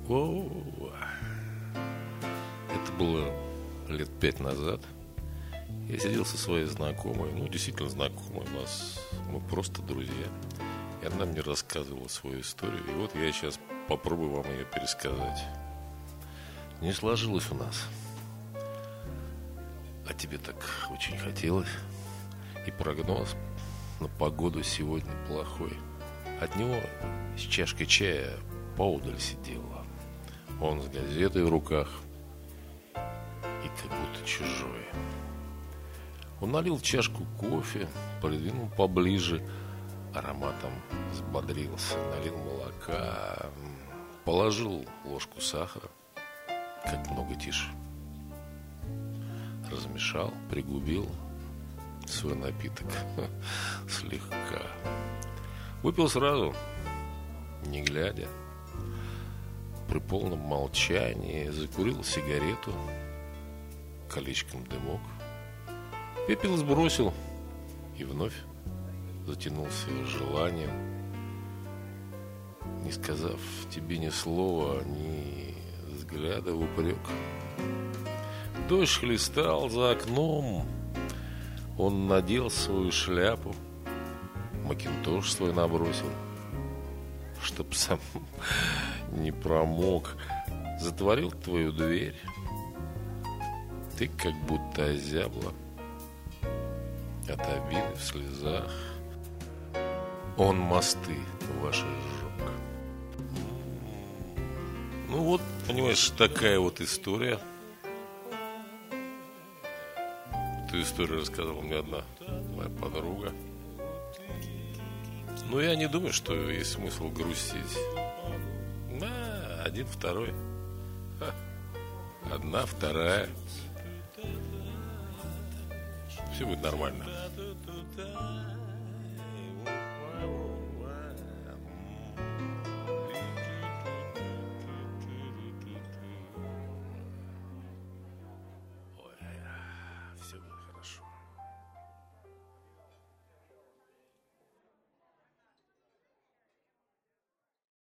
О, это было лет 5 назад. Я сидел со своей знакомой, действительно знакомой, мы просто друзья. И она мне рассказывала свою историю. И вот я сейчас попробую вам ее пересказать. Не сложилось у нас. А тебе так очень хотелось. И прогноз на погоду сегодня плохой. От него с чашкой чая поодаль сидела. Он с газетой в руках и как будто чужой. Он налил в чашку кофе, придвинул поближе, ароматом взбодрился, налил молока, положил ложку сахара, как много тише. Размешал, пригубил свой напиток слегка. Выпил сразу, не глядя, при полном молчании, закурил сигарету, колечком дымок. Пепел сбросил и вновь затянулся желанием, не сказав тебе ни слова, ни взгляда в упрек. Дождь хлестал за окном. Он надел свою шляпу, макинтош свой набросил, чтоб сам не промок. Затворил твою дверь. Ты как будто озябла от обиды в слезах. Он мосты ваши сжег. Понимаешь, такая вот история. Эту историю рассказывала мне одна моя подруга. Я не думаю, что есть смысл грустить. Один, второй. Одна, вторая. Все будет нормально.